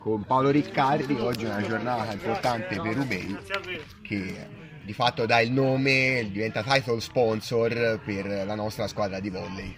Con Paolo Riccardi oggi è una giornata importante per Ubei che di fatto dà il nome, diventa title sponsor per la nostra squadra di volley.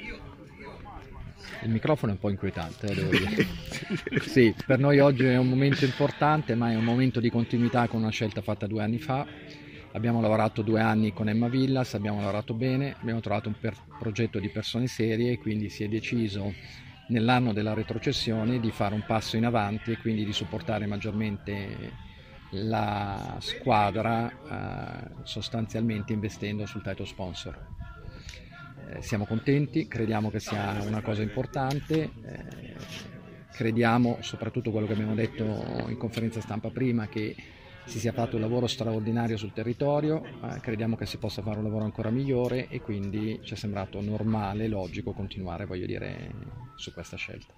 Il microfono è un po' inquietante, devo dire. Sì, per noi oggi è un momento importante, ma è un momento di continuità con una scelta fatta 2 anni fa. Abbiamo lavorato 2 anni con Emma Villas, abbiamo lavorato bene, abbiamo trovato un progetto di persone serie e quindi si è deciso nell'anno della retrocessione di fare un passo in avanti e quindi di supportare maggiormente la squadra sostanzialmente investendo sul title sponsor. Siamo contenti, crediamo che sia una cosa importante, crediamo soprattutto quello che abbiamo detto in conferenza stampa prima, che si sia fatto un lavoro straordinario sul territorio, crediamo che si possa fare un lavoro ancora migliore e quindi ci è sembrato normale, logico continuare, su questa scelta.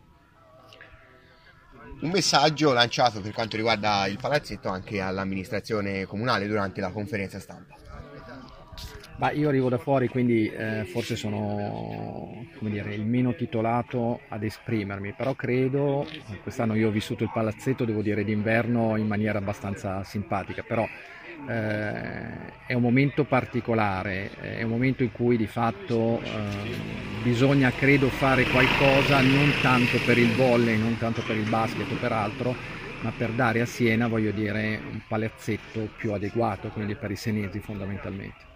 Un messaggio lanciato per quanto riguarda il palazzetto anche all'amministrazione comunale durante la conferenza stampa. Ma io arrivo da fuori, quindi forse sono il meno titolato ad esprimermi, però credo, quest'anno io ho vissuto il palazzetto, devo dire, d'inverno in maniera abbastanza simpatica, però è un momento particolare, è un momento in cui di fatto bisogna, credo, fare qualcosa non tanto per il volley, non tanto per il basket o per altro, ma per dare a Siena, un palazzetto più adeguato, quindi per i senesi fondamentalmente.